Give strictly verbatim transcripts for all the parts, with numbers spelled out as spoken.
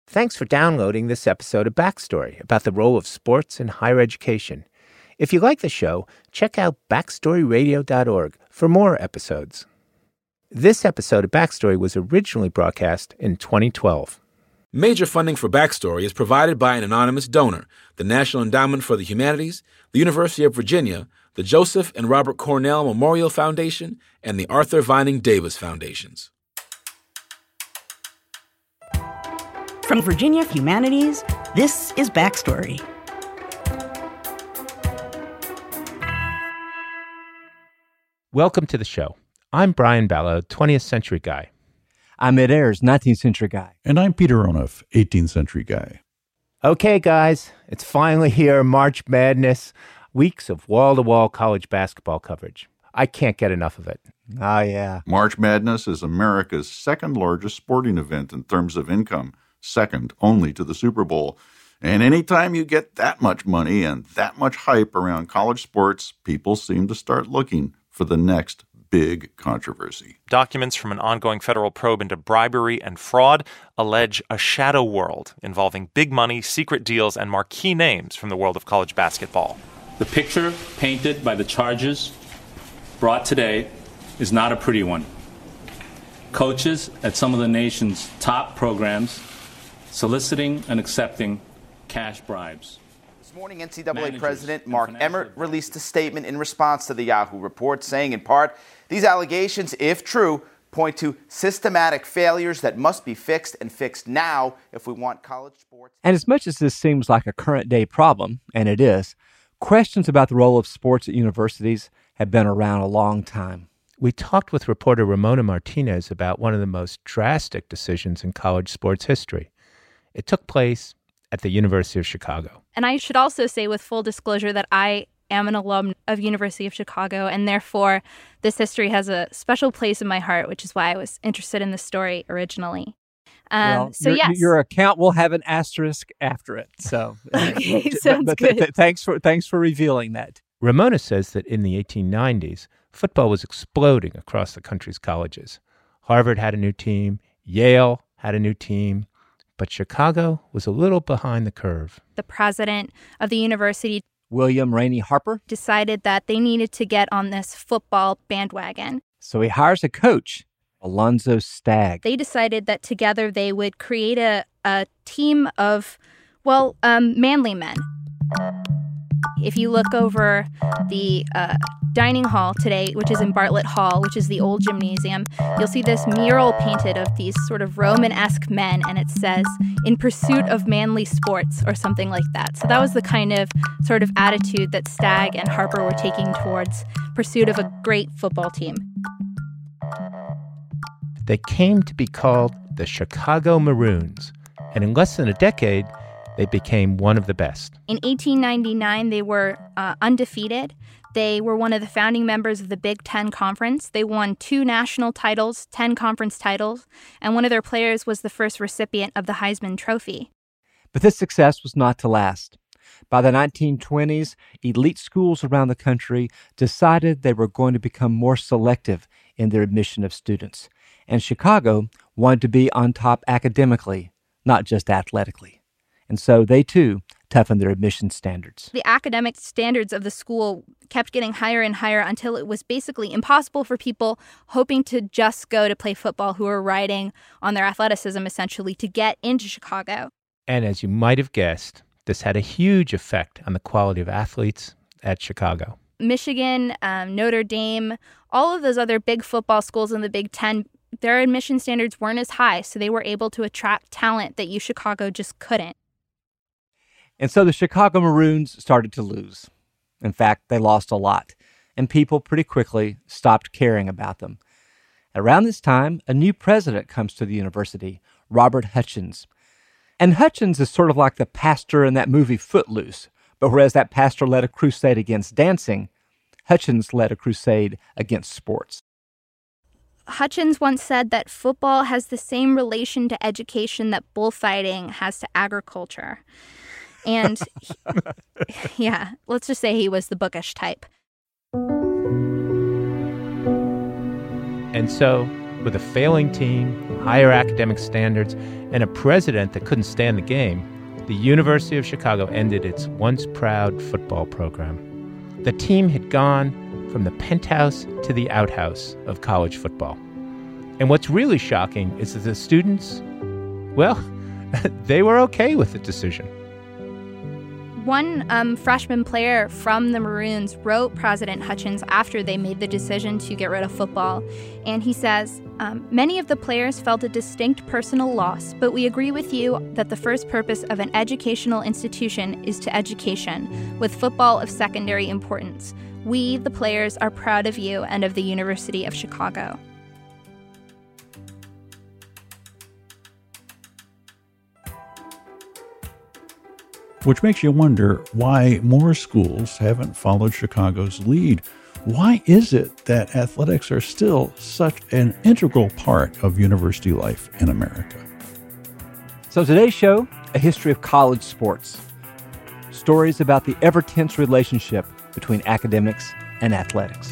Thanks for downloading this episode of Backstory about the role of sports in higher education. If you like the show, check out backstory radio dot org for more episodes. This episode of Backstory was originally broadcast in twenty twelve. Major funding for Backstory is provided by an anonymous donor, the National Endowment for the Humanities, the University of Virginia, the Joseph and Robert Cornell Memorial Foundation, and the Arthur Vining Davis Foundations. From Virginia Humanities, this is Backstory. Welcome to the show. I'm Brian Ballow, twentieth century guy. I'm Ed Ayers, nineteenth century guy. And I'm Peter Onuf, eighteenth century guy. Okay, guys, it's finally here, March Madness. Weeks of wall-to-wall college basketball coverage. I can't get enough of it. Oh, yeah. March Madness is America's second largest sporting event in terms of income, second only to the Super Bowl. And anytime you get that much money and that much hype around college sports, people seem to start looking for the next big controversy. Documents from an ongoing federal probe into bribery and fraud allege a shadow world involving big money, secret deals, and marquee names from the world of college basketball. The picture painted by the charges brought today is not a pretty one. Coaches at some of the nation's top programs soliciting and accepting cash bribes. This morning, N C double A President Mark Emmert released a statement in response to the Yahoo report, saying in part, these allegations, if true, point to systematic failures that must be fixed and fixed now if we want college sports. And as much as this seems like a current-day problem, and it is, questions about the role of sports at universities have been around a long time. We talked with reporter Ramona Martinez about one of the most drastic decisions in college sports history. It took place at the University of Chicago. And I should also say with full disclosure that I am an alum of University of Chicago, and therefore this history has a special place in my heart, which is why I was interested in the story originally. Um, well, so your, yes, your account will have an asterisk after it. So, okay, sounds but, good. Th- th- thanks for thanks for revealing that. Ramona says that in the eighteen nineties, football was exploding across the country's colleges. Harvard had a new team, Yale had a new team, but Chicago was a little behind the curve. The president of the university, William Rainey Harper, decided that they needed to get on this football bandwagon. So he hires a coach, Alonzo Stagg. They decided that together they would create a, a team of, well, um, manly men. If you look over the uh, dining hall today, which is in Bartlett Hall, which is the old gymnasium, you'll see this mural painted of these sort of Roman-esque men, and it says, "In pursuit of manly sports," or something like that. So that was the kind of sort of attitude that Stagg and Harper were taking towards pursuit of a great football team. They came to be called the Chicago Maroons, and in less than a decade, they became one of the best. In eighteen ninety-nine, they were uh, undefeated. They were one of the founding members of the Big Ten Conference. They won two national titles, ten conference titles, and one of their players was the first recipient of the Heisman Trophy. But this success was not to last. By the nineteen twenties, elite schools around the country decided they were going to become more selective in their admission of students. And Chicago wanted to be on top academically, not just athletically. And so they, too, toughened their admission standards. The academic standards of the school kept getting higher and higher until it was basically impossible for people hoping to just go to play football who were riding on their athleticism, essentially, to get into Chicago. And as you might have guessed, this had a huge effect on the quality of athletes at Chicago. Michigan, um, Notre Dame, all of those other big football schools in the Big Ten, their admission standards weren't as high, so they were able to attract talent that U Chicago just couldn't. And so the Chicago Maroons started to lose. In fact, they lost a lot, and people pretty quickly stopped caring about them. Around this time, a new president comes to the university, Robert Hutchins. And Hutchins is sort of like the pastor in that movie Footloose, but whereas that pastor led a crusade against dancing, Hutchins led a crusade against sports. Hutchins once said that football has the same relation to education that bullfighting has to agriculture. And he, yeah, let's just say he was the bookish type. And so, with a failing team, higher academic standards, and a president that couldn't stand the game, the University of Chicago ended its once proud football program. The team had gone from the penthouse to the outhouse of college football. And what's really shocking is that the students, well, they were okay with the decision. One um, freshman player from the Maroons wrote President Hutchins after they made the decision to get rid of football. And he says, um, many of the players felt a distinct personal loss, but we agree with you that the first purpose of an educational institution is to education, with football of secondary importance. We, the players, are proud of you and of the University of Chicago. Which makes you wonder why more schools haven't followed Chicago's lead. Why is it that athletics are still such an integral part of university life in America? So today's show, a history of college sports. Stories about the ever-tense relationship between academics and athletics.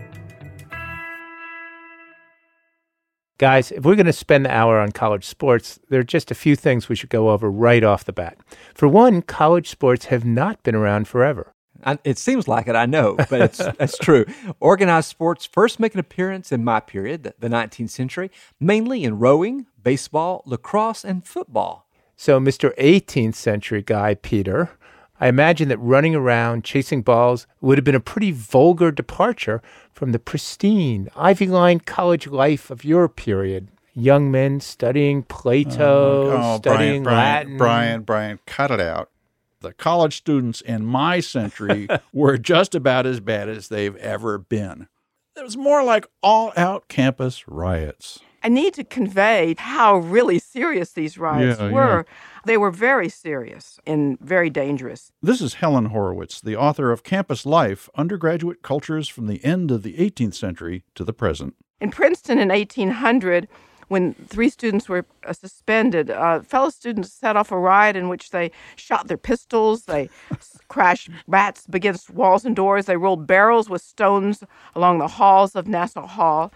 Guys, if we're going to spend the hour on college sports, there are just a few things we should go over right off the bat. For one, college sports have not been around forever. I, it seems like it, I know, but it's that's true. Organized sports first make an appearance in my period, the, the nineteenth century, mainly in rowing, baseball, lacrosse, and football. So, Mister eighteenth century guy, Peter, I imagine that running around chasing balls would have been a pretty vulgar departure from the pristine, Ivy-line college life of your period. Young men studying Plato, oh, oh, studying Brian, Latin. Brian, Brian, Brian, cut it out. The college students in my century were just about as bad as they've ever been. It was more like all-out campus riots. I need to convey how really serious these riots yeah, were. Yeah. They were very serious and very dangerous. This is Helen Horowitz, the author of Campus Life, Undergraduate Cultures from the End of the eighteenth Century to the Present. In Princeton in eighteen hundred, when three students were uh, suspended, uh, fellow students set off a riot in which they shot their pistols, they crashed bats against walls and doors, they rolled barrels with stones along the halls of Nassau Hall.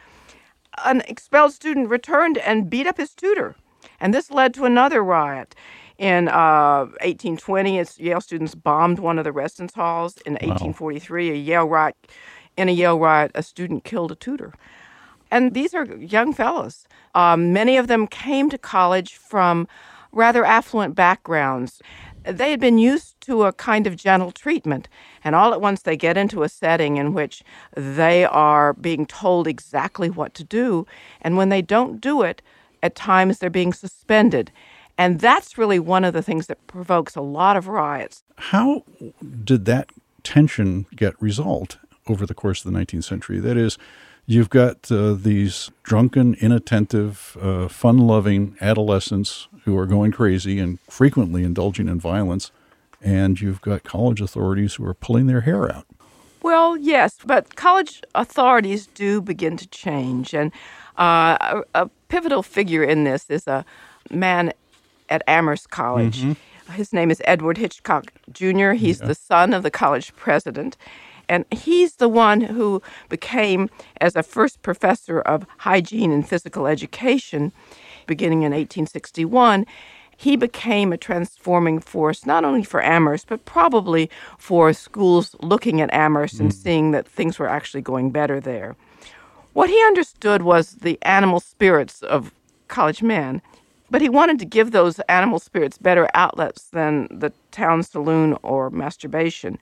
An expelled student returned and beat up his tutor, and this led to another riot. In uh, eighteen twenty, it's Yale students bombed one of the residence halls. In wow. eighteen forty-three, a Yale riot, in a Yale riot, a student killed a tutor. And these are young fellows. Um, many of them came to college from rather affluent backgrounds. They had been used to a kind of gentle treatment, and all at once they get into a setting in which they are being told exactly what to do, and when they don't do it, at times they're being suspended. And that's really one of the things that provokes a lot of riots. How did that tension get resolved over the course of the nineteenth century? That is, you've got uh, these drunken, inattentive, uh, fun-loving adolescents who are going crazy and frequently indulging in violence, and you've got college authorities who are pulling their hair out. Well, yes, but college authorities do begin to change, and uh, a, a pivotal figure in this is a man at Amherst College. Mm-hmm. His name is Edward Hitchcock Junior He's yeah. the son of the college president. And he's the one who became, as a first professor of hygiene and physical education, beginning in eighteen sixty-one, he became a transforming force, not only for Amherst, but probably for schools looking at Amherst mm. and seeing that things were actually going better there. What he understood was the animal spirits of college men, but he wanted to give those animal spirits better outlets than the town saloon or masturbation.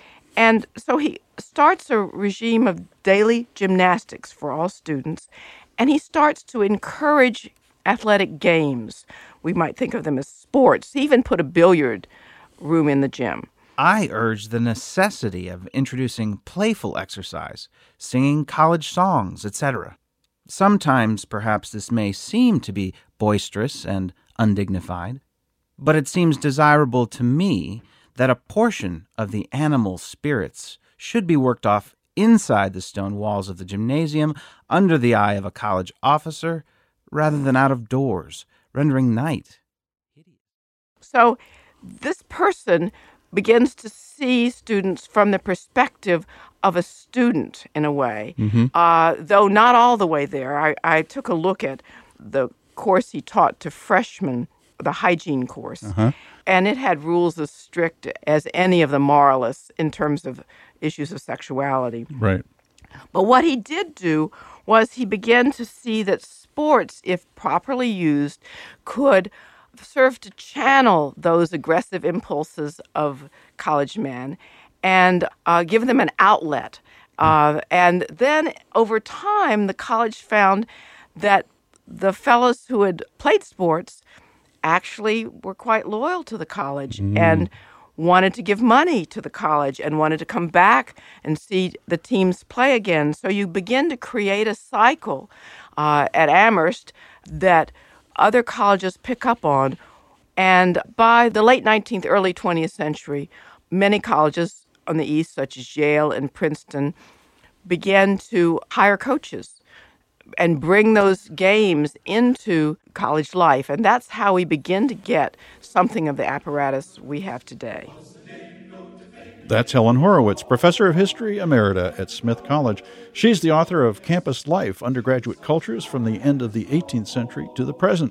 And so he starts a regime of daily gymnastics for all students, and he starts to encourage athletic games. We might think of them as sports. He even put a billiard room in the gym. I urge the necessity of introducing playful exercise, singing college songs, et cetera. Sometimes, perhaps, this may seem to be boisterous and undignified, but it seems desirable to me that a portion of the animal spirits should be worked off inside the stone walls of the gymnasium under the eye of a college officer rather than out of doors, rendering night hideous. So this person begins to see students from the perspective of a student in a way, mm-hmm. uh, though not all the way there. I, I took a look at the course he taught to freshmen, the hygiene course. Uh-huh. And it had rules as strict as any of the moralists in terms of issues of sexuality. Right. But what he did do was he began to see that sports, if properly used, could serve to channel those aggressive impulses of college men and uh, give them an outlet. Uh, and then over time, the college found that the fellows who had played sports actually were quite loyal to the college mm. and wanted to give money to the college and wanted to come back and see the teams play again. So you begin to create a cycle uh, at Amherst that other colleges pick up on. And by the late nineteenth, early twentieth century, many colleges on the East, such as Yale and Princeton, began to hire coaches and bring those games into college life. And that's how we begin to get something of the apparatus we have today. That's Helen Horowitz, professor of history emerita at Smith College. She's the author of Campus Life, Undergraduate Cultures from the End of the eighteenth Century to the Present.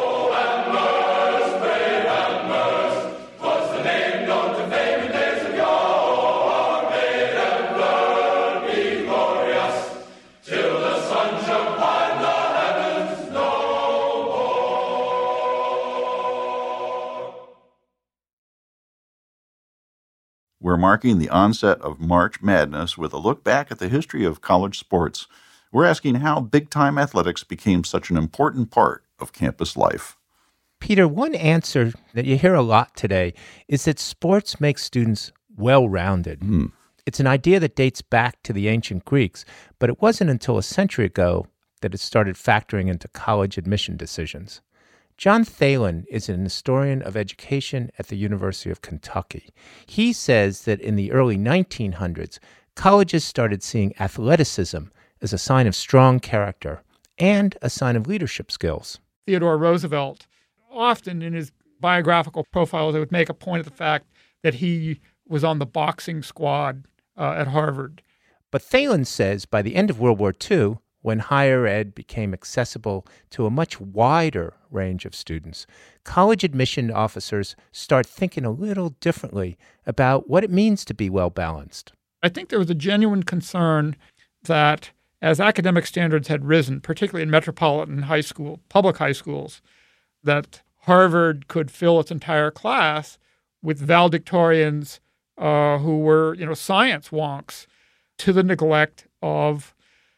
We're marking the onset of March Madness with a look back at the history of college sports. We're asking how big-time athletics became such an important part of campus life. Peter, one answer that you hear a lot today is that sports make students well-rounded. Hmm. It's an idea that dates back to the ancient Greeks, but it wasn't until a century ago that it started factoring into college admission decisions. John Thalen is an historian of education at the University of Kentucky. He says that in the early nineteen hundreds, colleges started seeing athleticism as a sign of strong character and a sign of leadership skills. Theodore Roosevelt, often in his biographical profiles, they would make a point of the fact that he was on the boxing squad uh, at Harvard. But Thalen says by the end of World War Two, when higher ed became accessible to a much wider range of students, college admission officers start thinking a little differently about what it means to be well-balanced. I think there was a genuine concern that as academic standards had risen, particularly in metropolitan high school, public high schools, that Harvard could fill its entire class with valedictorians uh, who were, you know, science wonks, to the neglect of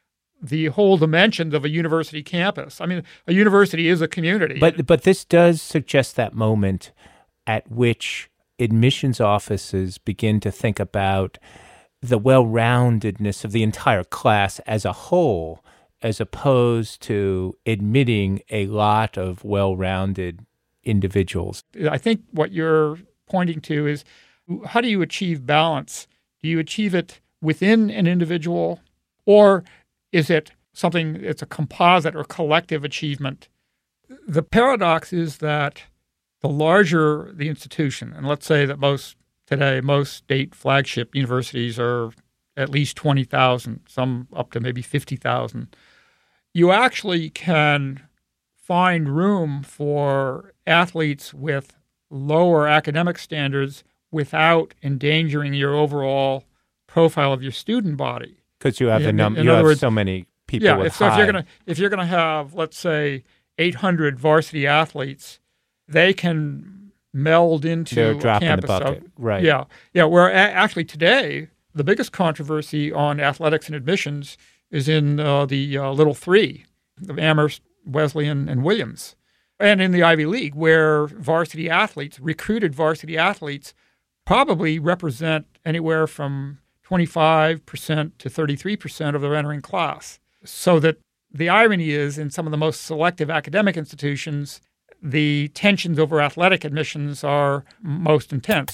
the whole dimensions of a university campus. I mean, a university is a community. But but this does suggest that moment at which admissions offices begin to think about the well-roundedness of the entire class as a whole, as opposed to admitting a lot of well-rounded individuals. I think what you're pointing to is, how do you achieve balance? Do you achieve it within an individual, or is it something, it's a composite or collective achievement? The paradox is that the larger the institution, and let's say that most today, most state flagship universities are at least twenty thousand, some up to maybe fifty thousand, you actually can find room for athletes with lower academic standards without endangering your overall profile of your student body. Because you have in, the num- in you have words, so many people yeah, with if, so high. if you're gonna if you're gonna have, let's say, eight hundred varsity athletes, they can meld into They're a dropping campus. the bucket, of, right? Yeah, yeah. Where a- actually today, the biggest controversy on athletics and admissions is in uh, the uh, Little Three, of Amherst, Wesleyan, and Williams, and in the Ivy League, where varsity athletes, recruited varsity athletes, probably represent anywhere from twenty-five percent to thirty-three percent of their entering class. So that the irony is, in some of the most selective academic institutions, the tensions over athletic admissions are most intense.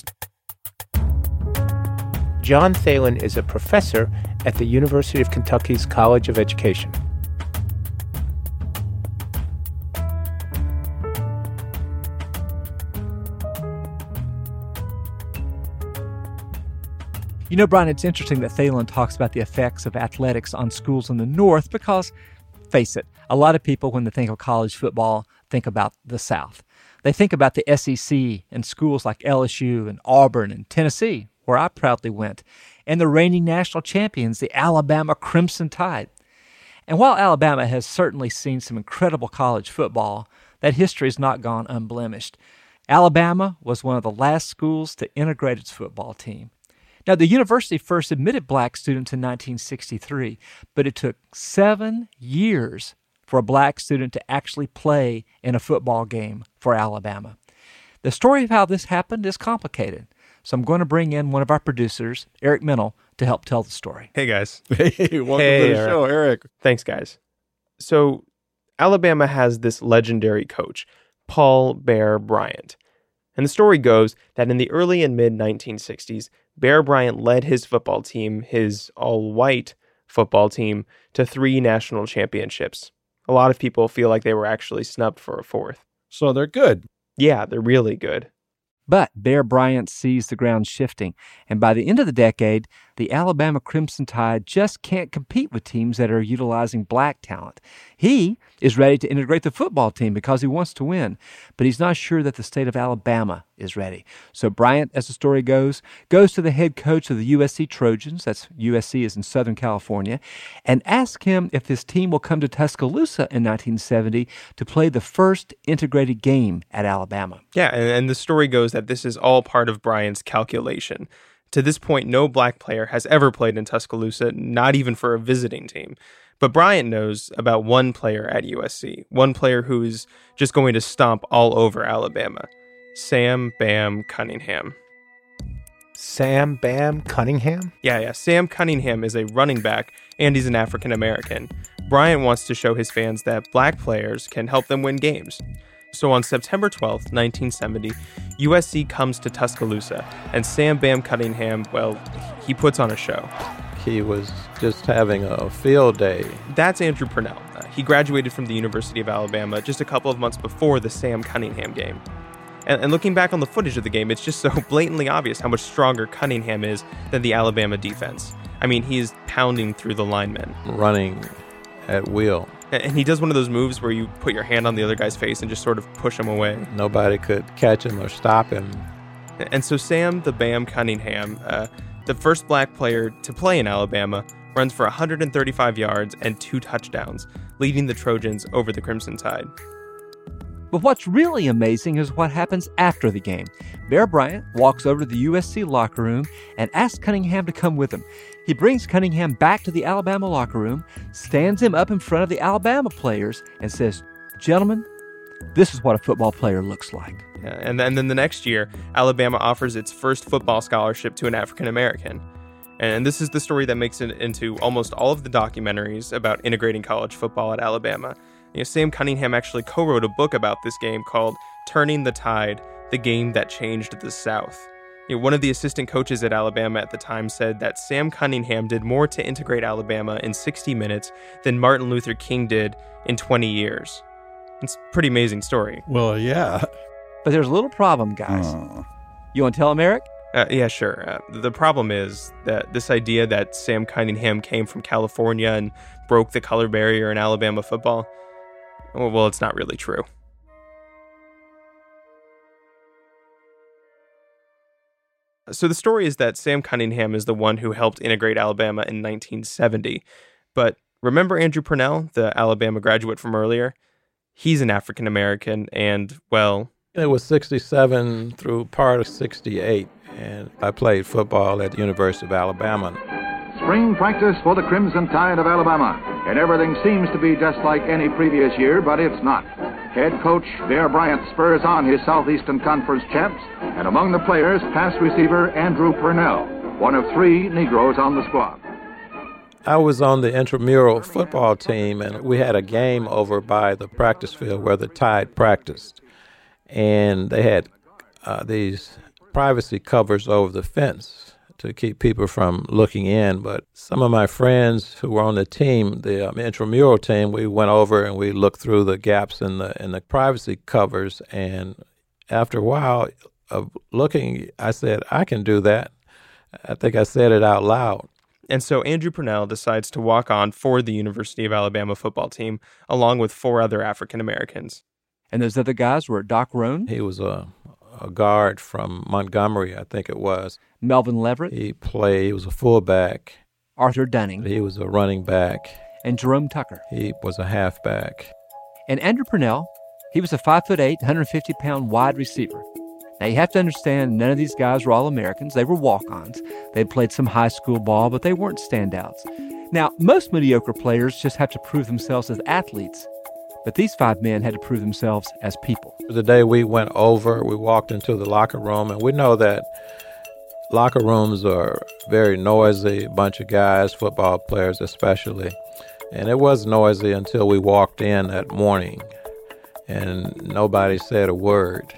John Thalen is a professor at the University of Kentucky's College of Education. You know, Brian, it's interesting that Thalen talks about the effects of athletics on schools in the North because, face it, A lot of people, when they think of college football, think about the South. They think about the S E C and schools like L S U and Auburn and Tennessee, where I proudly went, and the reigning national champions, the Alabama Crimson Tide. And while Alabama has certainly seen some incredible college football, that history has not gone unblemished. Alabama was one of the last schools to integrate its football team. Now, the university first admitted black students in nineteen sixty-three, but it took seven years for a black student to actually play in a football game for Alabama. The story of how this happened is complicated, so I'm going to bring in one of our producers, Eric Mennel, to help tell the story. Hey, guys. Hey, welcome hey, to the Eric. show, Eric. Thanks, guys. So, Alabama has this legendary coach, Paul Bear Bryant. And the story goes that in the early and mid nineteen sixties, Bear Bryant led his football team, his all-white football team, to three national championships. A lot of people feel like they were actually snubbed for a fourth. So they're good. Yeah, they're really good. But Bear Bryant sees the ground shifting, and by the end of the decade, the Alabama Crimson Tide just can't compete with teams that are utilizing black talent. He is ready to integrate the football team because he wants to win, but he's not sure that the state of Alabama is ready. So Bryant, as the story goes, goes to the head coach of the U S C Trojans, that's U S C is in Southern California, and asks him if his team will come to Tuscaloosa in nineteen seventy to play the first integrated game at Alabama. Yeah, and, and the story goes that this is all part of Bryant's calculation. To this point, no black player has ever played in Tuscaloosa, not even for a visiting team. But Bryant knows about one player at U S C, one player who is just going to stomp all over Alabama, Sam Bam Cunningham. Sam Bam Cunningham? Yeah, yeah. Sam Cunningham is a running back, and he's an African American. Bryant wants to show his fans that black players can help them win games. So on September twelfth, nineteen seventy, U S C comes to Tuscaloosa, and Sam Bam Cunningham, well, he puts on a show. He was just having a field day. That's Andrew Purnell. Uh, he graduated from the University of Alabama just a couple of months before the Sam Cunningham game. And, and looking back on the footage of the game, it's just so blatantly obvious how much stronger Cunningham is than the Alabama defense. I mean, he is pounding through the linemen. Running at will. And he does one of those moves where you put your hand on the other guy's face and just sort of push him away. Nobody could catch him or stop him. And so Sam the Bam Cunningham, uh, the first black player to play in Alabama, runs for one hundred thirty-five yards and two touchdowns, leading the Trojans over the Crimson Tide. But what's really amazing is what happens after the game. Bear Bryant walks over to the U S C locker room and asks Cunningham to come with him. He brings Cunningham back to the Alabama locker room, stands him up in front of the Alabama players, and says, "Gentlemen, this is what a football player looks like." Yeah, and, then, and then the next year, Alabama offers its first football scholarship to an African American. And this is the story that makes it into almost all of the documentaries about integrating college football at Alabama. You know, Sam Cunningham actually co-wrote a book about this game called Turning the Tide, the Game That Changed the South. You know, one of the assistant coaches at Alabama at the time said that Sam Cunningham did more to integrate Alabama in sixty minutes than Martin Luther King did in twenty years. It's a pretty amazing story. Well, yeah. But there's a little problem, guys. Oh. You want to tell him, Eric? Uh, yeah, sure. Uh, the problem is that this idea that Sam Cunningham came from California and broke the color barrier in Alabama football, well, well it's not really true. So the story is that Sam Cunningham is the one who helped integrate Alabama in nineteen seventy. But remember Andrew Purnell, the Alabama graduate from earlier? He's an African American, and, well... It was sixty-seven through part of sixty-eight, and I played football at the University of Alabama. Spring practice for the Crimson Tide of Alabama, and everything seems to be just like any previous year, but it's not. Head coach Bear Bryant spurs on his Southeastern Conference champs, and among the players, pass receiver Andrew Purnell, one of three Negroes on the squad. I was on the intramural football team, and we had a game over by the practice field where the Tide practiced. And they had uh, these privacy covers over the fence to keep people from looking in. But some of my friends who were on the team, the um, intramural team, we went over and we looked through the gaps in the in the privacy covers. And after a while of looking, I said, I can do that. I think I said it out loud. And so Andrew Purnell decides to walk on for the University of Alabama football team, along with four other African Americans. And those other guys were Doc Rohn. He was a, a guard from Montgomery, I think it was. Melvin Leverett. He played, he was a fullback. Arthur Dunning. He was a running back. And Jerome Tucker. He was a halfback. And Andrew Purnell, he was a five foot eight, one hundred fifty pound wide receiver. Now, you have to understand, none of these guys were all Americans. They were walk-ons. They'd played some high school ball, but they weren't standouts. Now, most mediocre players just have to prove themselves as athletes, but these five men had to prove themselves as people. The day we went over, we walked into the locker room, and we know that locker rooms are very noisy, a bunch of guys, football players especially, and it was noisy until we walked in that morning, and nobody said a word.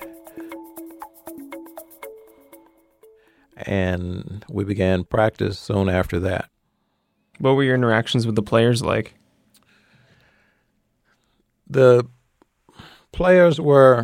And we began practice soon after that. What were your interactions with the players like? The players were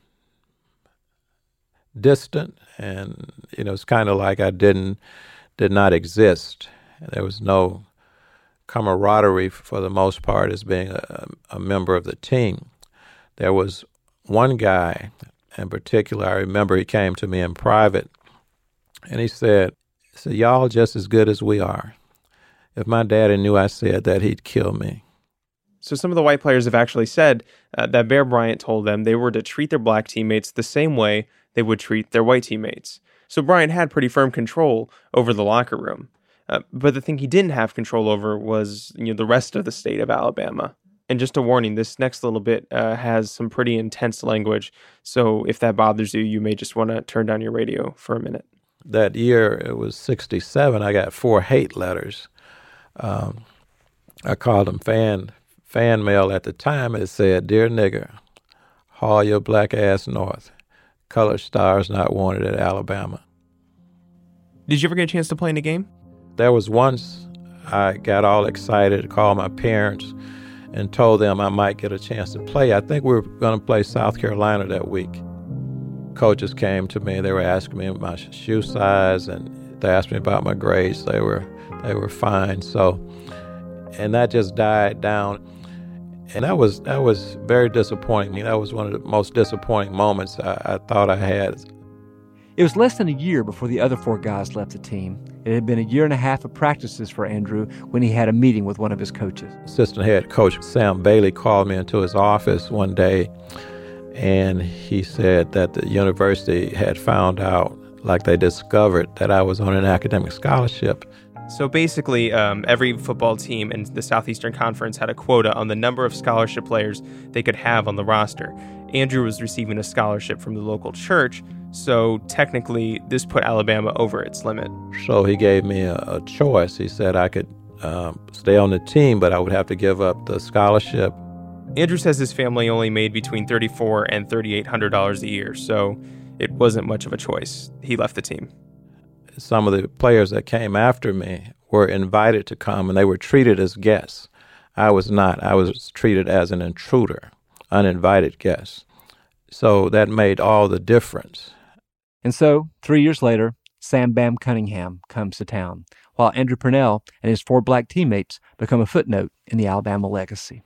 distant, and you know, it's kind of like I didn't, did not exist. There was no camaraderie for the most part as being a, a member of the team. There was one guy in particular, I remember he came to me in private, and he said, he said, y'all just as good as we are. If my daddy knew I said that, he'd kill me. So some of the white players have actually said uh, that Bear Bryant told them they were to treat their black teammates the same way they would treat their white teammates. So Bryant had pretty firm control over the locker room. Uh, but the thing he didn't have control over was, you know, the rest of the state of Alabama. And just a warning, this next little bit uh, has some pretty intense language. So if that bothers you, you may just want to turn down your radio for a minute. That year, it was sixty-seven, I got four hate letters. Um, I called them fan fan mail at the time. It said, "Dear nigger, haul your black ass north. Colored stars not wanted at Alabama." Did you ever get a chance to play in a game? There was once I got all excited, called my parents, and told them I might get a chance to play. I think we were going to play South Carolina that week. Coaches came to me. They were asking me my shoe size, and they asked me about my grades. They were they were fine. So, and that just died down. And that was that was very disappointing. That was one of the most disappointing moments I, I thought I had. It was less than a year before the other four guys left the team. It had been a year and a half of practices for Andrew when he had a meeting with one of his coaches. Assistant head coach Sam Bailey called me into his office one day, and he said that the university had found out, like they discovered, that I was on an academic scholarship. So basically, um, every football team in the Southeastern Conference had a quota on the number of scholarship players they could have on the roster. Andrew was receiving a scholarship from the local church, so technically this put Alabama over its limit. So he gave me a, a choice. He said I could um, stay on the team, but I would have to give up the scholarship. Andrew says his family only made between thirty-four hundred dollars and thirty-eight hundred dollars a year, so it wasn't much of a choice. He left the team. Some of the players that came after me were invited to come, and they were treated as guests. I was not. I was treated as an intruder, uninvited guest. So that made all the difference. And so, three years later, Sam Bam Cunningham comes to town, while Andrew Purnell and his four black teammates become a footnote in the Alabama legacy.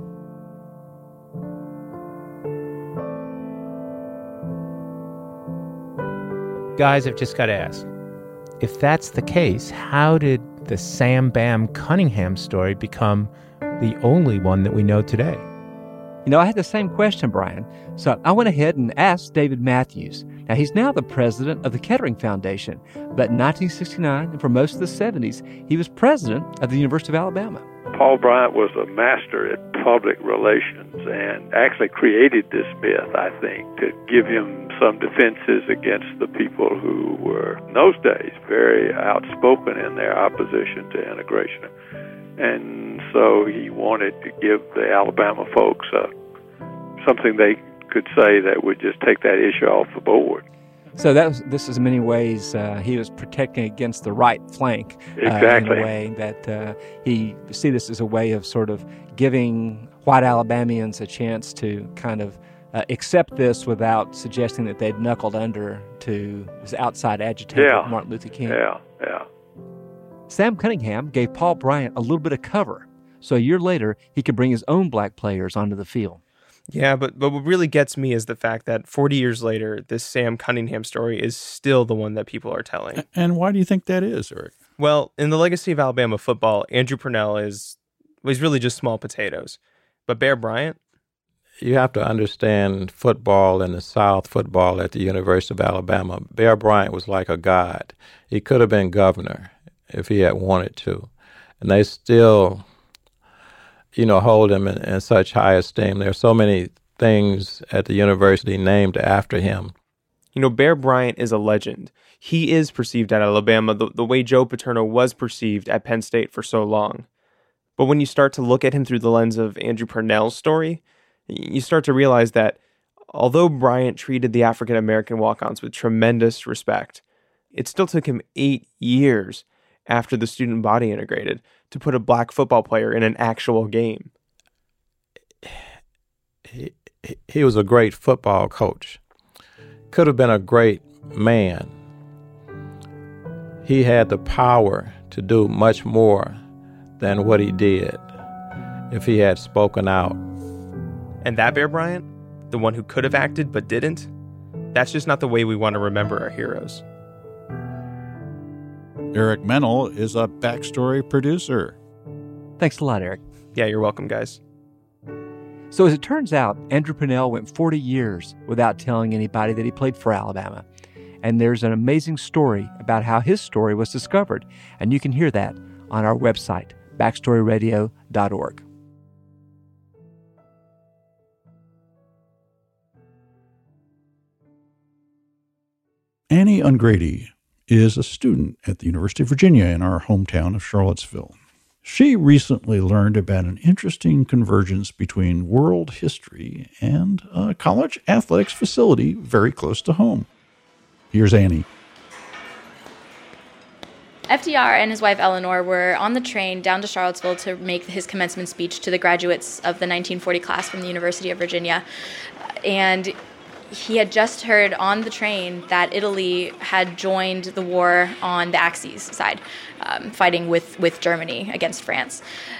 Guys, I've just got to ask, if that's the case, how did the Sam Bam Cunningham story become the only one that we know today? You know, I had the same question, Brian. So I went ahead and asked David Matthews. Now, he's now the president of the Kettering Foundation, but in nineteen sixty-nine and for most of the seventies, he was president of the University of Alabama. Paul Bryant was a master at public relations and actually created this myth, I think, to give him some defenses against the people who were, in those days, very outspoken in their opposition to integration. And so he wanted to give the Alabama folks uh, something they could say that would just take that issue off the board. So that was, this is in many ways, uh, he was protecting against the right flank. Uh, exactly. In a way that uh, he see this as a way of sort of giving white Alabamians a chance to kind of uh, accept this without suggesting that they'd knuckled under to this outside agitator, yeah. Martin Luther King. Yeah, yeah. Sam Cunningham gave Paul Bryant a little bit of cover, so a year later he could bring his own black players onto the field. Yeah, but, but what really gets me is the fact that forty years later, this Sam Cunningham story is still the one that people are telling. And why do you think that is, Eric? Well, in the legacy of Alabama football, Andrew Purnell is was really just small potatoes. But Bear Bryant? You have to understand football in the South, football at the University of Alabama. Bear Bryant was like a god. He could have been governor if he had wanted to. And they still, you know, hold him in, in such high esteem. There are so many things at the university named after him. You know, Bear Bryant is a legend. He is perceived at Alabama the, the way Joe Paterno was perceived at Penn State for so long. But when you start to look at him through the lens of Andrew Purnell's story, you start to realize that although Bryant treated the African-American walk-ons with tremendous respect, it still took him eight years after the student body integrated to put a black football player in an actual game. He, he was a great football coach. Could have been a great man. He had the power to do much more than what he did if he had spoken out. And that Bear Bryant, the one who could have acted but didn't, that's just not the way we want to remember our heroes. Eric Mennel is a Backstory producer. Thanks a lot, Eric. Yeah, you're welcome, guys. So as it turns out, Andrew Purnell went forty years without telling anybody that he played for Alabama. And there's an amazing story about how his story was discovered. And you can hear that on our website, backstory radio dot org. Annie Ungrady is a student at the University of Virginia in our hometown of Charlottesville. She recently learned about an interesting convergence between world history and a college athletics facility very close to home. Here's Annie. F D R and his wife Eleanor were on the train down to Charlottesville to make his commencement speech to the graduates of the nineteen forty class from the University of Virginia. And he had just heard on the train that Italy had joined the war on the Axis side, um, fighting with, with Germany against France.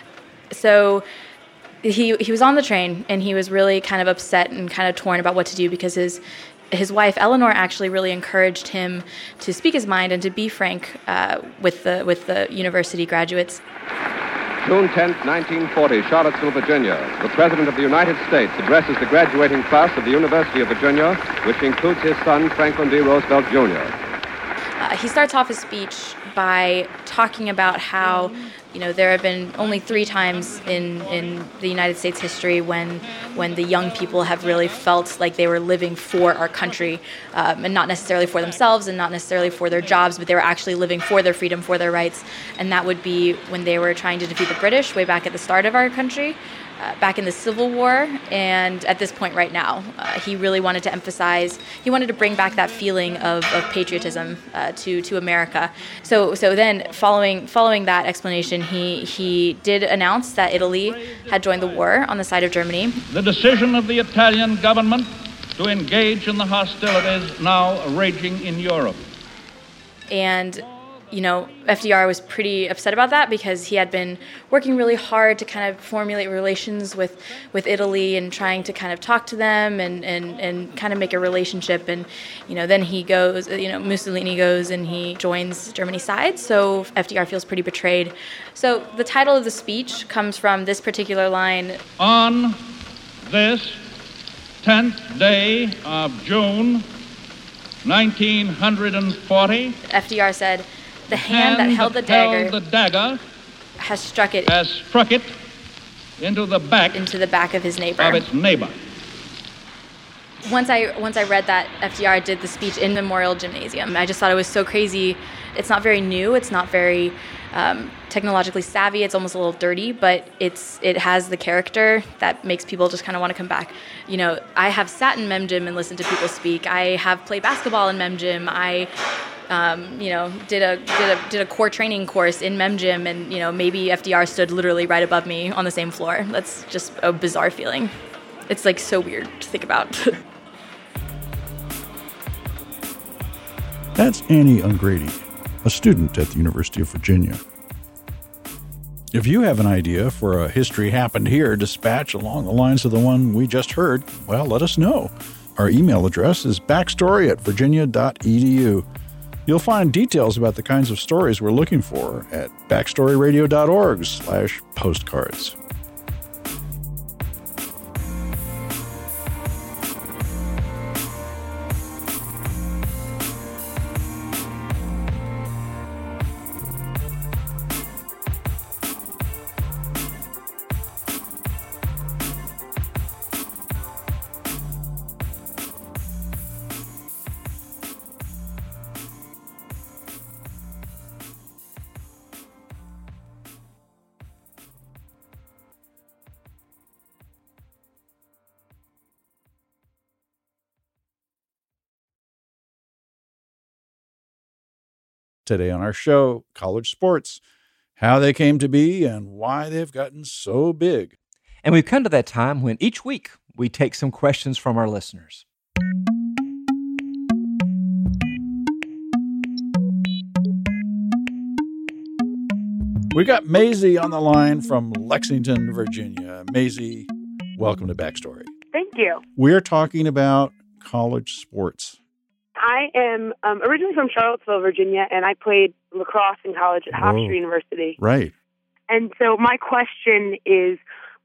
So he he was on the train, and he was really kind of upset and kind of torn about what to do because his his wife Eleanor actually really encouraged him to speak his mind and to be frank uh, with the with the university graduates. June tenth, nineteen forty, Charlottesville, Virginia. The President of the United States addresses the graduating class of the University of Virginia, which includes his son, Franklin D. Roosevelt, Junior Uh, he starts off his speech by talking about how, you know, there have been only three times in, in the United States history when when the young people have really felt like they were living for our country, um, and not necessarily for themselves and not necessarily for their jobs, but they were actually living for their freedom, for their rights. And that would be when they were trying to defeat the British way back at the start of our country, uh, back in the Civil War, and at this point right now. Uh, he really wanted to emphasize, he wanted to bring back that feeling of, of patriotism uh, to, to America. So so then following following that explanation, he, he did announce that Italy had joined the war on the side of Germany. The decision of the Italian government to engage in the hostilities now raging in Europe. And, you know, F D R was pretty upset about that because he had been working really hard to kind of formulate relations with, with Italy and trying to kind of talk to them and, and, and kind of make a relationship. And, you know, then he goes, you know, Mussolini goes and he joins Germany's side. So F D R feels pretty betrayed. So the title of the speech comes from this particular line. On this tenth day of June, nineteen forty, F D R said, The hand, hand that held the dagger, held the dagger has struck it has struck it into the back into the back of his neighbor. Of its neighbor. Once I once I read that, F D R did the speech in Memorial Gymnasium. I just thought it was so crazy. It's not very new. It's not very um, technologically savvy. It's almost a little dirty, but it's it has the character that makes people just kind of want to come back. You know, I have sat in Mem Gym and listened to people speak. I have played basketball in Mem Gym. I Um, you know, did a did a did a core training course in Mem Gym, and you know, maybe F D R stood literally right above me on the same floor. That's just a bizarre feeling. It's like so weird to think about. That's Annie Ungrady, a student at the University of Virginia. If you have an idea for a History Happened Here dispatch along the lines of the one we just heard, well, let us know. Our email address is backstory at virginia dot e d u. You'll find details about the kinds of stories we're looking for at backstoryradio dot org slash postcards. Today on our show, college sports, how they came to be and why they've gotten so big. And we've come to that time when each week we take some questions from our listeners. We got Maisie on the line from Lexington, Virginia. Maisie, welcome to Backstory. Thank you. We're talking about college sports. I am um, originally from Charlottesville, Virginia, and I played lacrosse in college at Hofstra Whoa. University. Right. And so my question is,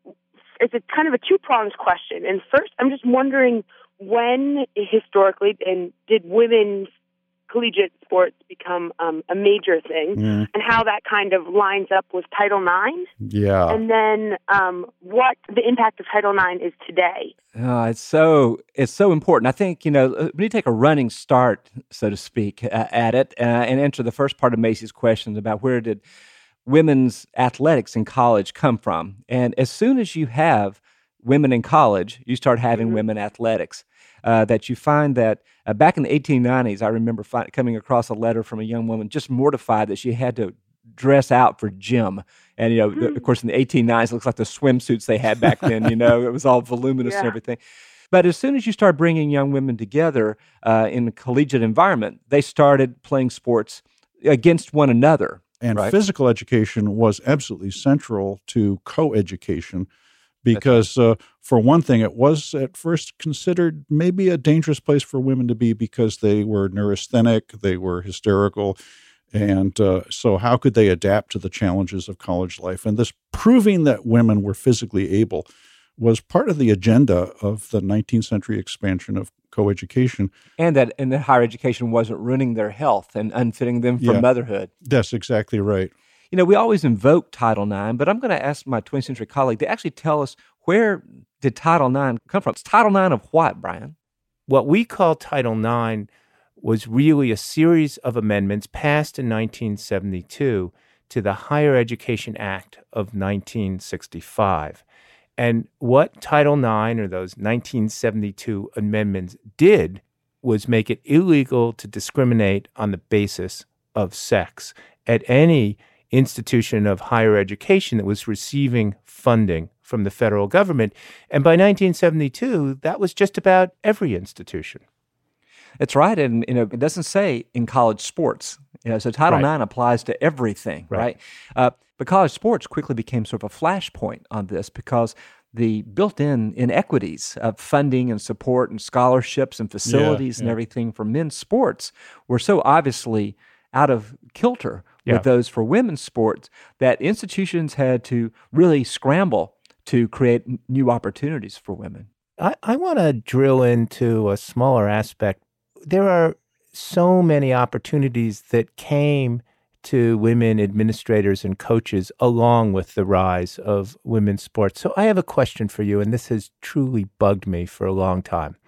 it's a kind of a two-pronged question. And first, I'm just wondering when, historically, and did women's collegiate sports become um, a major thing, Mm. and how that kind of lines up with Title nine? Yeah. And then um, what the impact of Title nine is today. Oh, it's so it's so important. I think, you know, we need to take a running start, so to speak, uh, at it uh, and answer the first part of Macy's questions about where did women's athletics in college come from. And as soon as you have women in college, you start having mm-hmm. women athletics. Uh, that you find that uh, back in the eighteen nineties, I remember fi- coming across a letter from a young woman just mortified that she had to dress out for gym. And, you know, mm-hmm. of course, in the eighteen nineties, it looks like the swimsuits they had back then, you know, it was all voluminous yeah. and everything. But as soon as you start bringing young women together uh, in a collegiate environment, they started playing sports against one another. And right? physical education was absolutely central to co-education. Because uh, for one thing, it was at first considered maybe a dangerous place for women to be because they were neurasthenic, they were hysterical. And uh, so how could they adapt to the challenges of college life? And this proving that women were physically able was part of the agenda of the nineteenth century expansion of coeducation. And that, and that higher education wasn't ruining their health and unfitting them for yeah, motherhood. That's exactly right. You know, we always invoke Title nine, but I'm going to ask my twentieth century colleague to actually tell us, where did Title nine come from? It's Title nine of what, Brian? What we call Title nine was really a series of amendments passed in nineteen seventy-two to the Higher Education Act of nineteen sixty-five. And what Title nine, or those nineteen seventy-two amendments, did was make it illegal to discriminate on the basis of sex at any institution of higher education that was receiving funding from the federal government. And by nineteen seventy-two, that was just about every institution. That's right. And, you know, it doesn't say in college sports. You know, so Title Right. nine applies to everything, right? Right. Uh, but college sports quickly became sort of a flashpoint on this because the built-in inequities of funding and support and scholarships and facilities Yeah, and yeah. everything for men's sports were so obviously out of kilter Yeah. with those for women's sports that institutions had to really scramble to create n- new opportunities for women. I, I want to drill into a smaller aspect. There are so many opportunities that came to women administrators and coaches along with the rise of women's sports. So I have a question for you, and this has truly bugged me for a long time.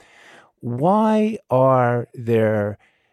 Why are there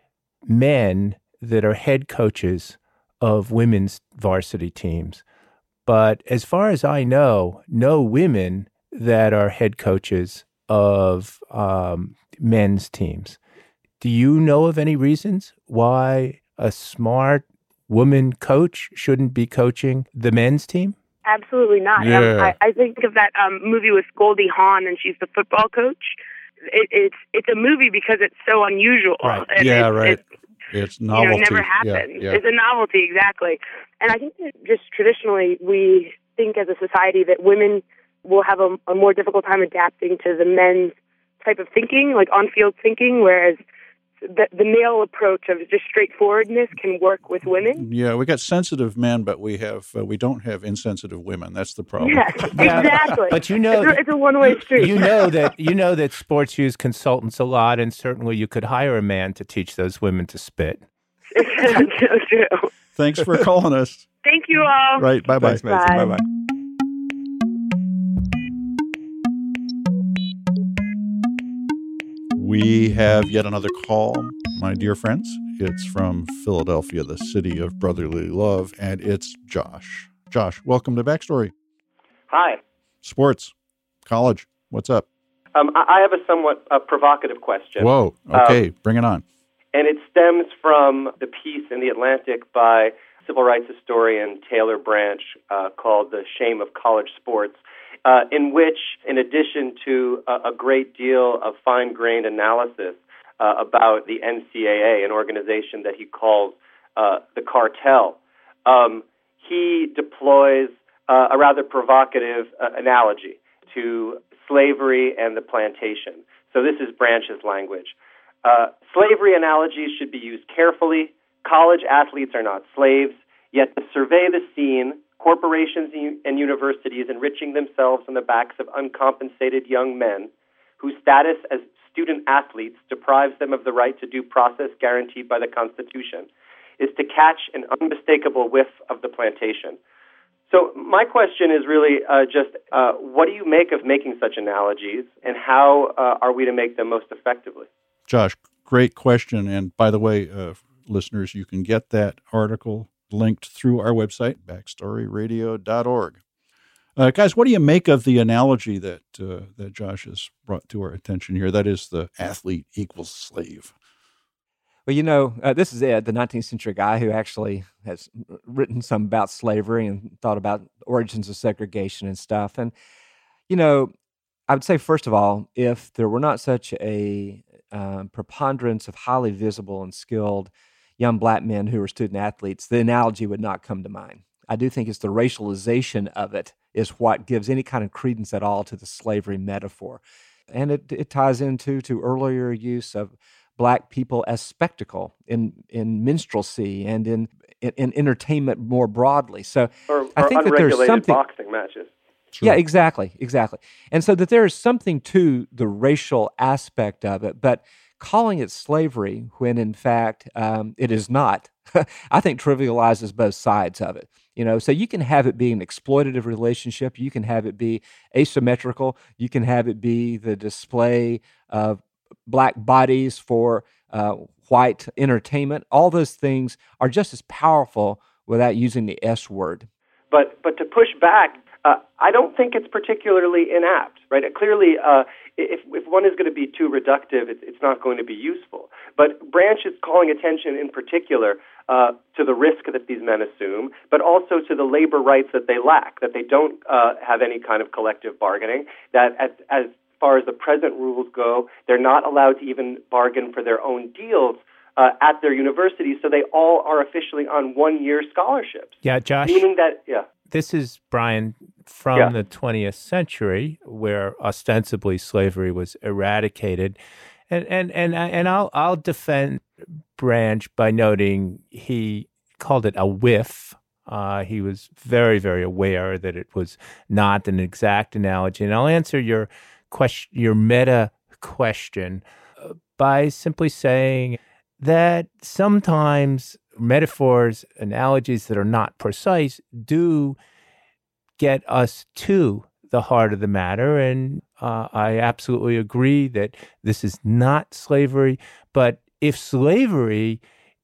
men that are head coaches of women's varsity teams, but as far as I know, no women that are head coaches of um, men's teams? Do you know of any reasons why a smart woman coach shouldn't be coaching the men's team? Absolutely not. Yeah. Um, I, I think of that um, movie with Goldie Hawn, and she's the football coach. It, it's it's a movie because it's so unusual. Right. And Yeah, it's, right. It's, It's novelty. You know, never happens. Yeah, yeah. It's a novelty, exactly. And I think that just traditionally we think as a society that women will have a, a more difficult time adapting to the men's type of thinking, like on-field thinking, whereas the, the male approach of just straightforwardness can work with women. Yeah, we got sensitive men, but we have uh, we don't have insensitive women. That's the problem. Yes, exactly. But you know, it's a, it's a one-way street. You know that you know that sports use consultants a lot, and certainly you could hire a man to teach those women to spit. It's so true. Thanks for calling us. Thank you all. Right, bye-bye. Thanks, Bye. Bye-bye. We have yet another call, my dear friends. It's from Philadelphia, the city of brotherly love, and it's Josh. Josh, welcome to Backstory. Hi. Sports, college, what's up? Um, I have a somewhat uh, provocative question. Whoa, okay, Um, bring it on. and it stems from the piece in The Atlantic by civil rights historian Taylor Branch uh, called The Shame of College Sports, uh, in which, in addition to a, a great deal of fine-grained analysis uh, about the N C double A, an organization that he calls uh, the cartel, um, he deploys uh, a rather provocative uh, analogy to slavery and the plantation. So this is Branch's language. Uh, slavery analogies should be used carefully. College athletes are not slaves, yet to survey the scene, corporations and universities enriching themselves on the backs of uncompensated young men whose status as student athletes deprives them of the right to due process guaranteed by the Constitution, is to catch an unmistakable whiff of the plantation. So my question is really uh, just, uh, what do you make of making such analogies, and how uh, are we to make them most effectively? Josh, great question. And by the way, uh, listeners, you can get that article linked through our website, backstory radio dot org. Uh, guys, what do you make of the analogy that uh, that Josh has brought to our attention here? That is the athlete equals slave. Well, you know, uh, this is Ed, the nineteenth century guy who actually has written some about slavery and thought about origins of segregation and stuff. And, you know, I would say, first of all, if there were not such a um, preponderance of highly visible and skilled young black men who were student athletes, the analogy would not come to mind. I do think it's the racialization of it is what gives any kind of credence at all to the slavery metaphor. And it, it ties into to earlier use of black people as spectacle in, in minstrelsy and in, in, in entertainment more broadly. So Or, I or think that there's unregulated something. boxing matches. Yeah, exactly, exactly. And so that there is something to the racial aspect of it, but calling it slavery when in fact um, it is not, I think trivializes both sides of it. You know, so you can have it be an exploitative relationship, you can have it be asymmetrical, you can have it be the display of black bodies for uh, white entertainment. All those things are just as powerful without using the S word. But but to push back, uh, I don't think it's particularly inapt, right? Clearly, uh, if if one is going to be too reductive, it's, it's not going to be useful. But Branch is calling attention in particular uh, to the risk that these men assume, but also to the labor rights that they lack, that they don't uh, have any kind of collective bargaining, that at, as far as the present rules go, they're not allowed to even bargain for their own deals uh, at their universities, so they all are officially on one-year scholarships. Yeah, Josh. Meaning that, yeah. This is, Brian, from Yeah. the twentieth century, where ostensibly slavery was eradicated. And and and, and I'll, I'll defend Branch by noting he called it a whiff. Uh, he was very, very aware that it was not an exact analogy. And I'll answer your question, your meta question, uh, by simply saying that sometimes metaphors, analogies that are not precise do get us to the heart of the matter. And uh, I absolutely agree that this is not slavery. But if slavery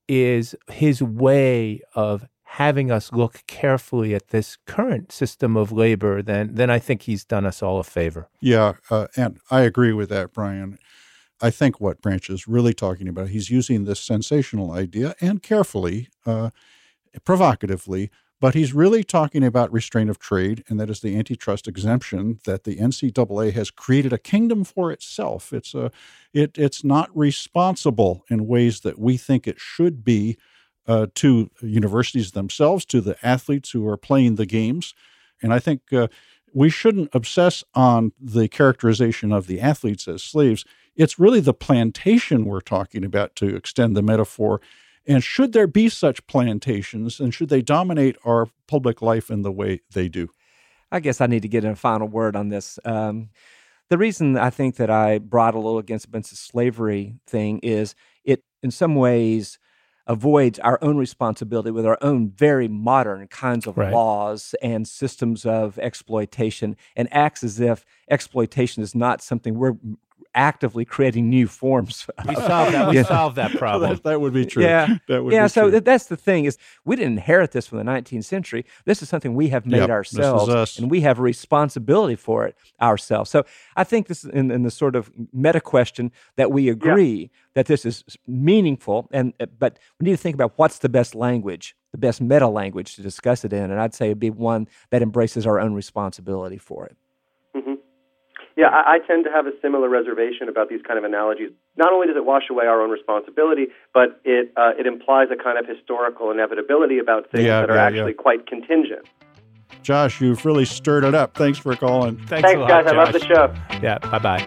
is his way of having us look carefully at this current system of labor, then then I think he's done us all a favor. Yeah, uh, and I agree with that, Brian. I think what Branch is really talking about, he's using this sensational idea and carefully, uh, provocatively, But he's really talking about restraint of trade, and that is the antitrust exemption that the N C double A has created a kingdom for itself. It's a, it, it's not responsible in ways that we think it should be uh, to universities themselves, to the athletes who are playing the games. And I think uh, we shouldn't obsess on the characterization of the athletes as slaves. It's really the plantation we're talking about, to extend the metaphor. And should there be such plantations, and should they dominate our public life in the way they do? I guess I need to get in a final word on this. Um, the reason I think that I brought a little against the slavery thing is it, in some ways, avoids our own responsibility with our own very modern kinds of Right. laws and systems of exploitation, and acts as if exploitation is not something we're actively creating new forms of. We solved that. We Yeah. solved that problem. That, that would be true. Yeah, that would yeah. be so true. th- that's the thing, is we didn't inherit this from the nineteenth century. This is something we have made Yep, this is ourselves, us. and we have a responsibility for it ourselves. So I think this is in, in the sort of meta question that we agree that this is meaningful, and uh, but we need to think about what's the best language, the best meta language to discuss it in, and I'd say it'd be one that embraces our own responsibility for it. hmm Yeah, I, I tend to have a similar reservation about these kind of analogies. Not only does it wash away our own responsibility, but it uh, it implies a kind of historical inevitability about things Yeah, that are yeah, actually yeah. quite contingent. Josh, you've really stirred it up. Thanks for calling. Thanks, Thanks, a lot, guys. I love the Josh. show. Yeah, bye-bye.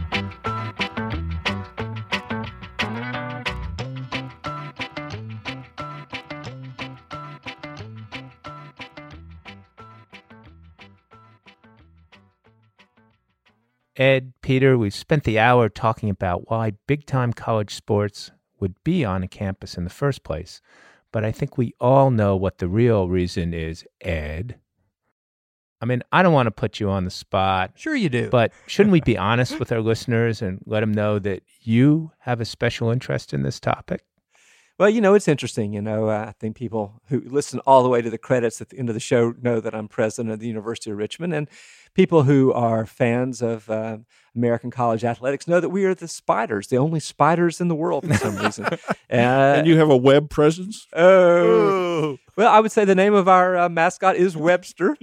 Ed, Peter, we've spent the hour talking about why big-time college sports would be on a campus in the first place. But I think we all know what the real reason is, Ed. I mean, I don't want to put you on the spot. Sure you do. But shouldn't we be honest with our listeners and let them know that you have a special interest in this topic? Well, you know, it's interesting. You know, uh, I think people who listen all the way to the credits at the end of the show know that I'm president of the University of Richmond. And people who are fans of uh, American college athletics know that we are the Spiders, the only Spiders in the world for some reason. Uh, And you have a web presence? Oh. Well, I would say the name of our uh, mascot is Webster.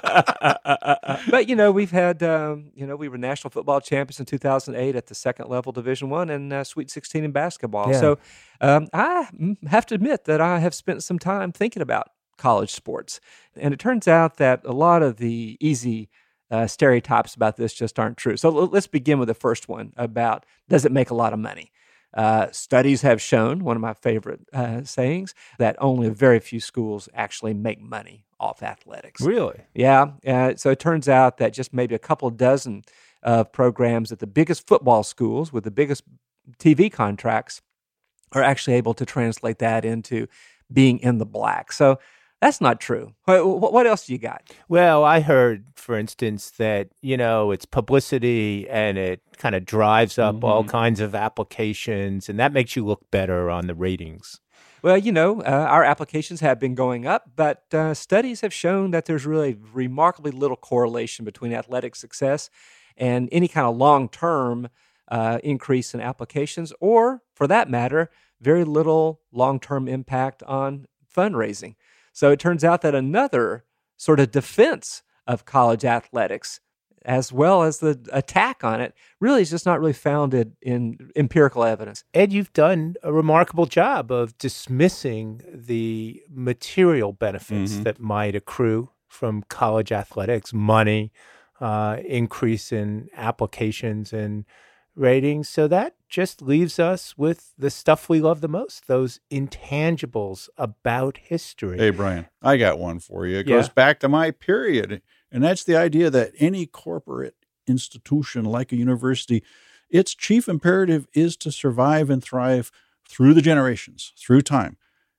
But, you know, we've had, um, you know, we were national football champions in two thousand eight at the second level Division One and uh, Sweet sixteen in basketball. Yeah. So um, I have to admit that I have spent some time thinking about college sports. And it turns out that a lot of the easy uh, stereotypes about this just aren't true. So l- let's begin with the first one about, does it make a lot of money? Uh, studies have shown, one of my favorite uh, sayings, that only a very few schools actually make money off athletics. Really? Yeah. Uh, so it turns out that just maybe a couple dozen of programs at the biggest football schools with the biggest T V contracts are actually able to translate that into being in the black. So that's not true. What, what else do you got? Well, I heard, for instance, that, you know, it's publicity and it kind of drives up Mm-hmm. all kinds of applications, and that makes you look better on the ratings. Well, you know, uh, our applications have been going up, but uh, studies have shown that there's really remarkably little correlation between athletic success and any kind of long-term uh, increase in applications, or, for that matter, very little long-term impact on fundraising. So it turns out that another sort of defense of college athletics, as well as the attack on it, really is just not really founded in empirical evidence. Ed, you've done a remarkable job of dismissing the material benefits Mhm. that might accrue from college athletics, money, uh, increase in applications and ratings. So that just leaves us with the stuff we love the most, those intangibles about history. Hey, Brian, I got one for you. It Yeah. goes back to my period. And that's the idea that any corporate institution like a university, its chief imperative is to survive and thrive through the generations, through time.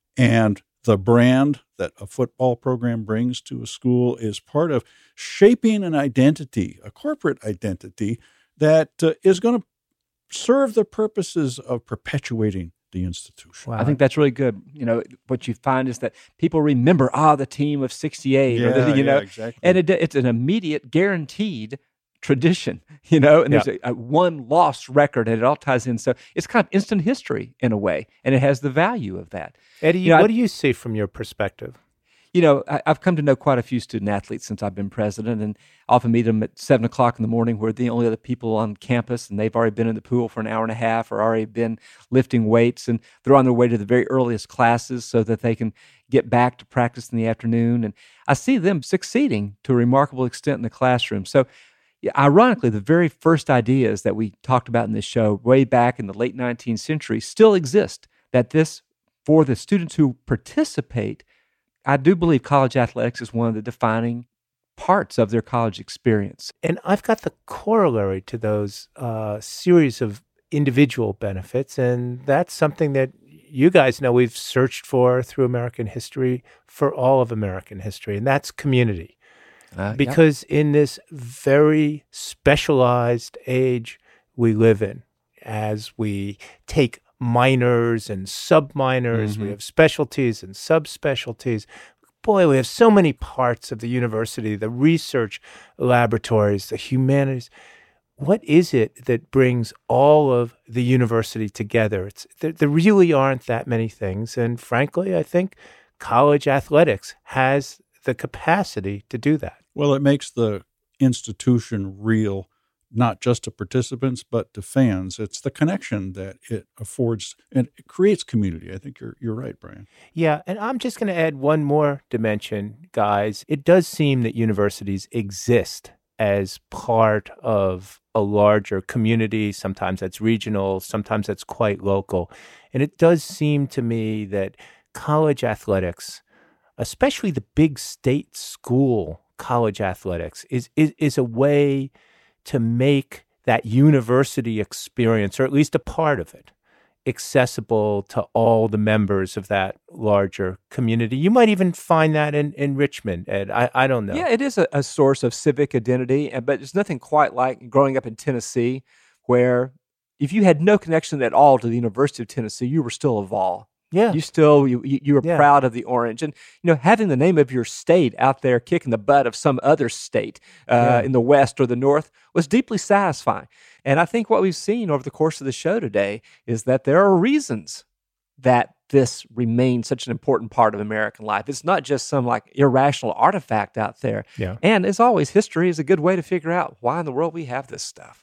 And the brand that a football program brings to a school is part of shaping an identity, a corporate identity that uh, is going to serve the purposes of perpetuating the institution. I think that's really good. You know, what you find is that people remember, ah, the team of sixty-eight, or the, Yeah, you know, yeah, exactly. and it, it's an immediate, guaranteed tradition, you know, and Yeah. there's a, a one lost record, and it all ties in. So it's kind of instant history in a way, and it has the value of that. Eddie, You know, I- what do you see from your perspective? You know, I, I've come to know quite a few student athletes since I've been president, and I often meet them at seven o'clock in the morning. We're the only other people on campus, and they've already been in the pool for an hour and a half or already been lifting weights, and they're on their way to the very earliest classes so that they can get back to practice in the afternoon. And I see them succeeding to a remarkable extent in the classroom. So, yeah, ironically, the very first ideas that we talked about in this show way back in the late nineteenth century still exist, that this, for the students who participate, I do believe college athletics is one of the defining parts of their college experience. And I've got the corollary to those uh, series of individual benefits, and that's something that you guys know we've searched for through American history for all of American history, and that's community. Uh, because yeah. in this very specialized age we live in, as we take minors and sub-minors, mm-hmm. we have specialties and subspecialties. Boy, we have so many parts of the university, the research laboratories, the humanities. What is it that brings all of the university together? It's, there, there really aren't that many things. And frankly, I think college athletics has the capacity to do that. Well, it makes the institution real, not just to participants, but to fans. It's the connection that it affords, and it creates community. I think you're you're right, Brian. Yeah, and I'm just going to add one more dimension, guys. It does seem that universities exist as part of a larger community. Sometimes that's regional, sometimes that's quite local. And it does seem to me that college athletics, especially the big state school college athletics, is, is, is a way to make that university experience, or at least a part of it, accessible to all the members of that larger community. You might even find that in, in Richmond, Ed. I, I don't know. Yeah, it is a, a source of civic identity, but there's nothing quite like growing up in Tennessee, where if you had no connection at all to the University of Tennessee, you were still a Vol. Yeah. You still, you, you were yeah. proud of the orange. And, you know, having the name of your state out there kicking the butt of some other state uh, yeah. in the West or the North was deeply satisfying. And I think what we've seen over the course of the show today is that there are reasons that this remains such an important part of American life. It's not just some like irrational artifact out there. Yeah. And as always, history is a good way to figure out why in the world we have this stuff.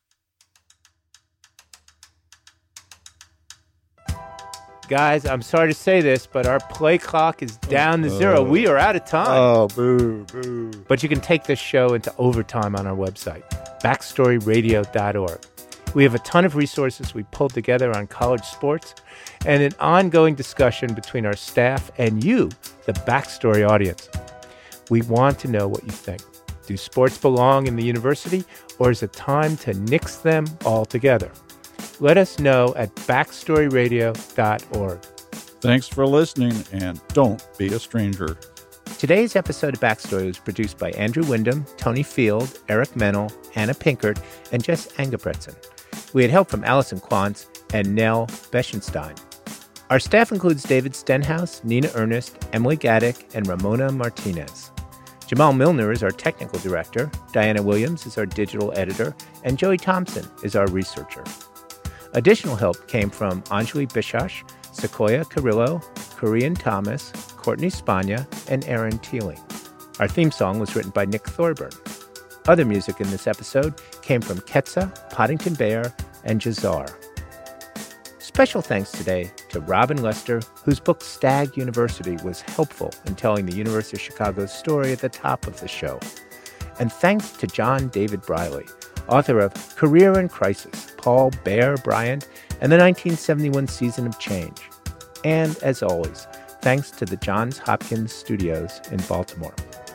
Guys, I'm sorry to say this, but our play clock is down to zero. We are out of time. Oh, boo, boo. But you can take this show into overtime on our website, backstory radio dot org. We have a ton of resources we pulled together on college sports and an ongoing discussion between our staff and you, the Backstory audience. We want to know what you think. Do sports belong in the university, or is it time to nix them all together? Let us know at backstory radio dot org. Thanks for listening, and don't be a stranger. Today's episode of Backstory was produced by Andrew Wyndham, Tony Field, Eric Mennel, Anna Pinkert, and Jess Engebretson. We had help from Allison Quantz and Nell Beschenstein. Our staff includes David Stenhouse, Nina Ernest, Emily Gaddick, and Ramona Martinez. Jamal Milner is our technical director, Diana Williams is our digital editor, and Joey Thompson is our researcher. Additional help came from Anjali Bishash, Sequoia Carrillo, Korean Thomas, Courtney Spagna, and Aaron Teeling. Our theme song was written by Nick Thorburn. Other music in this episode came from Ketsa, Poddington Bear, and Jazar. Special thanks today to Robin Lester, whose book Stagg University was helpful in telling the University of Chicago's story at the top of the show. And thanks to John David Briley, author of Career in Crisis, Paul Bear Bryant, and the nineteen seventy-one Season of Change. And, as always, thanks to the Johns Hopkins Studios in Baltimore.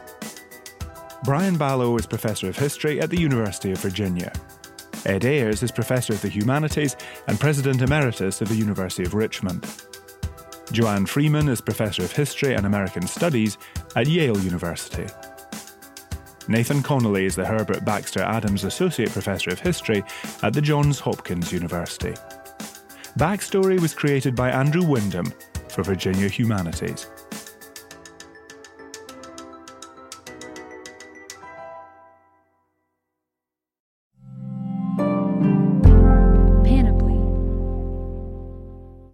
Brian Balogh is Professor of History at the University of Virginia. Ed Ayers is Professor of the Humanities and President Emeritus of the University of Richmond. Joanne Freeman is Professor of History and American Studies at Yale University. Nathan Connolly is the Herbert Baxter Adams Associate Professor of History at the Johns Hopkins University. Backstory was created by Andrew Wyndham for Virginia Humanities.